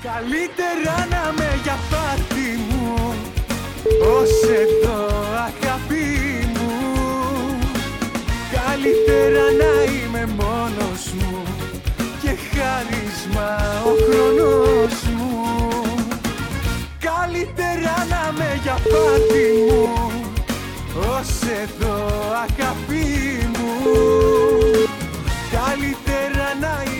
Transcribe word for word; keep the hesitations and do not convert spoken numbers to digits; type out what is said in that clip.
Καλύτερα να με για πάρτι μου, ως εδώ αγάπη μου. Καλύτερα να είμαι μόνος μου και χάρισμα ο χρόνος μου. Καλύτερα να με για πάρτι μου, ως εδώ αγάπη μου. Καλύτερα να είμαι